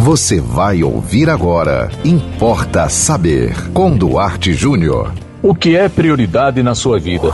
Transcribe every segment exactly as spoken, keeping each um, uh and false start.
Você vai ouvir agora Importa Saber, com Duarte Júnior. O que é prioridade na sua vida?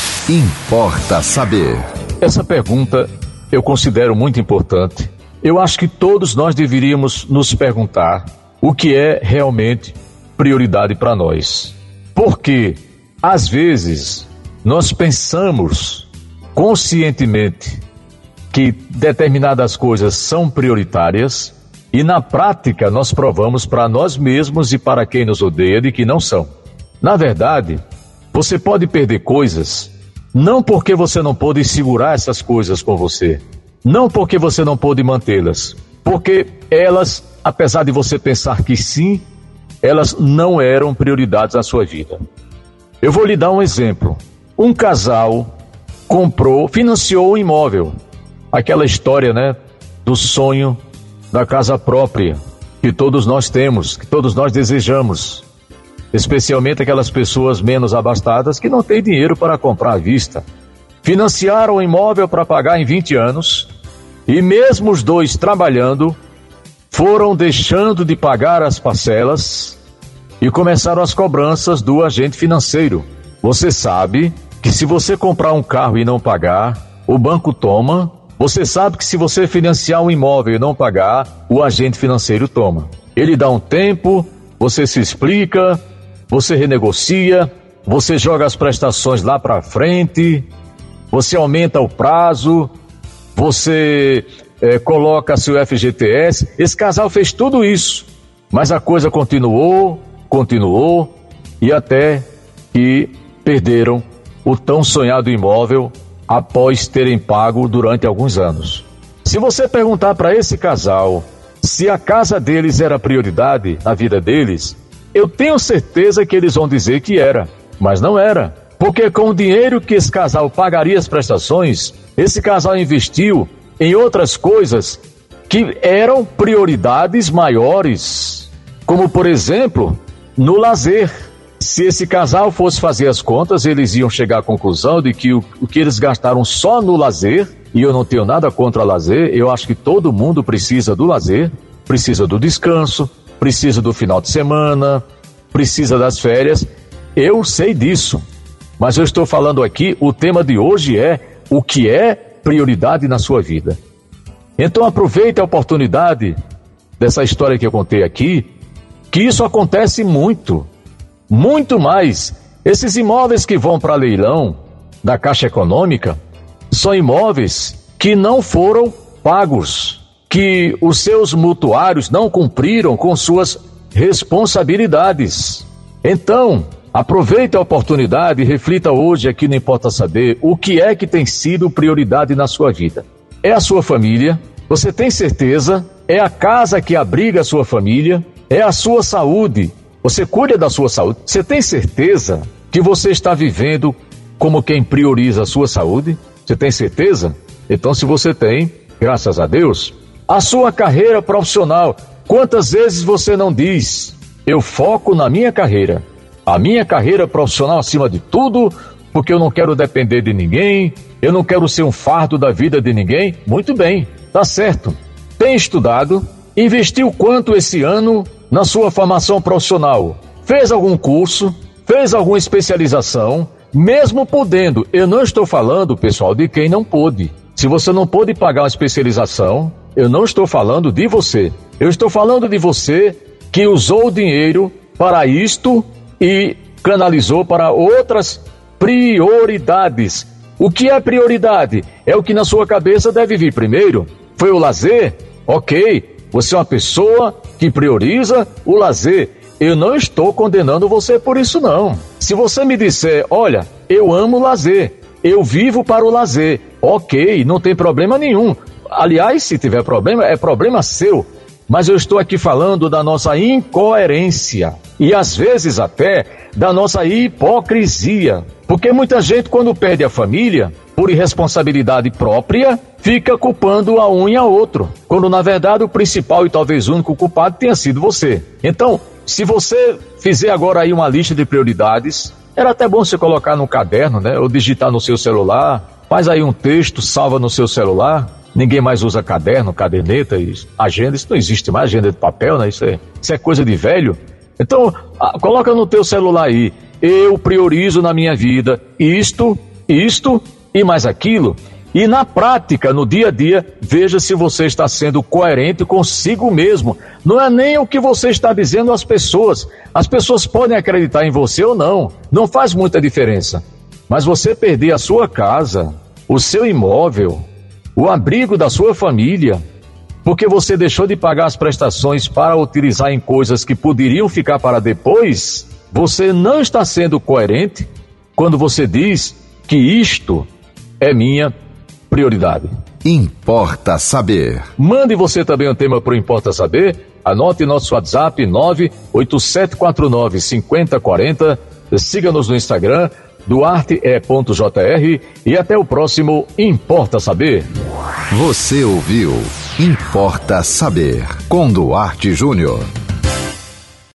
Importa Saber. Essa pergunta eu considero muito importante. Eu acho que todos nós deveríamos nos perguntar o que é realmente prioridade para nós. Porque, às vezes, nós pensamos conscientemente que determinadas coisas são prioritárias e, na prática, nós provamos para nós mesmos e para quem nos odeia de que não são. Na verdade, você pode perder coisas não porque você não pôde segurar essas coisas com você, não porque você não pôde mantê-las, porque elas, apesar de você pensar que sim, elas não eram prioridades na sua vida. Eu vou lhe dar um exemplo. Um casal comprou, financiou um imóvel. Aquela história, né, do sonho da casa própria, que todos nós temos, que todos nós desejamos. Especialmente aquelas pessoas menos abastadas que não têm dinheiro para comprar à vista. Financiaram o imóvel para pagar em vinte anos e mesmo os dois trabalhando, foram deixando de pagar as parcelas e começaram as cobranças do agente financeiro. Você sabe que se você comprar um carro e não pagar, o banco toma. Você sabe que se você financiar um imóvel e não pagar, o agente financeiro toma. Ele dá um tempo, você se explica, você renegocia, você joga as prestações lá para frente, você aumenta o prazo, você é, coloca seu F G T S. Esse casal fez tudo isso, mas a coisa continuou, continuou, e até que perderam o tão sonhado imóvel após terem pago durante alguns anos. Se você perguntar para esse casal se a casa deles era prioridade na vida deles, eu tenho certeza que eles vão dizer que era, mas não era. Porque com o dinheiro que esse casal pagaria as prestações, esse casal investiu em outras coisas que eram prioridades maiores, como por exemplo, no lazer. Se esse casal fosse fazer as contas, eles iam chegar à conclusão de que o, o que eles gastaram só no lazer, e eu não tenho nada contra lazer, eu acho que todo mundo precisa do lazer, precisa do descanso, precisa do final de semana, precisa das férias, eu sei disso. Mas eu estou falando aqui, o tema de hoje é o que é prioridade na sua vida. Então aproveite a oportunidade dessa história que eu contei aqui, que isso acontece muito, muito mais. Esses imóveis que vão para leilão da Caixa Econômica são imóveis que não foram pagos, que os seus mutuários não cumpriram com suas responsabilidades. Então, aproveite a oportunidade e reflita hoje aqui no Importa Saber o que é que tem sido prioridade na sua vida. É a sua família? Você tem certeza? É a casa que abriga a sua família? É a sua saúde? Você cuida da sua saúde? Você tem certeza que você está vivendo como quem prioriza a sua saúde? Você tem certeza? Então, se você tem, graças a Deus. A sua carreira profissional. Quantas vezes você não diz: eu foco na minha carreira, a minha carreira profissional acima de tudo, porque eu não quero depender de ninguém, eu não quero ser um fardo da vida de ninguém? Muito bem, tá certo. Tem estudado? Investiu quanto esse ano na sua formação profissional? Fez algum curso? Fez alguma especialização? Mesmo podendo, eu não estou falando, pessoal, de quem não pôde. Se você não pôde pagar uma especialização, eu não estou falando de você. Eu estou falando de você que usou o dinheiro para isto e canalizou para outras prioridades. O que é prioridade? É o que na sua cabeça deve vir primeiro. Foi o lazer? Ok, você é uma pessoa que prioriza o lazer. Eu não estou condenando você por isso, não. Se você me disser: olha, eu amo lazer, eu vivo para o lazer, ok, não tem problema nenhum. Aliás, se tiver problema, é problema seu. Mas eu estou aqui falando da nossa incoerência e às vezes até da nossa hipocrisia. Porque muita gente, quando perde a família, por irresponsabilidade própria, fica culpando a um e a outro, quando na verdade o principal e talvez único culpado tenha sido você. Então, se você fizer agora aí uma lista de prioridades, era até bom você colocar no caderno, né? Ou digitar no seu celular, faz aí um texto, salva no seu celular. ninguém mais usa caderno, caderneta, isso, agenda, isso não existe mais, agenda de papel, né? Isso é, isso é coisa de velho. Então, a, coloca no teu celular aí, eu priorizo na minha vida isto, isto e mais aquilo. E na prática, no dia a dia, veja se você está sendo coerente consigo mesmo. Não é nem o que você está dizendo às pessoas. As pessoas podem acreditar em você ou não, não faz muita diferença. Mas você perder a sua casa, o seu imóvel, o abrigo da sua família, porque você deixou de pagar as prestações para utilizar em coisas que poderiam ficar para depois, você não está sendo coerente quando você diz que isto é minha prioridade. Importa Saber. Mande você também um tema para o Importa Saber. Anote nosso WhatsApp nove oito sete quatro nove cinco zero quatro zero. Siga-nos no Instagram, duarte e ponto j r, e até o próximo Importa Saber. Você ouviu Importa Saber com Duarte Júnior.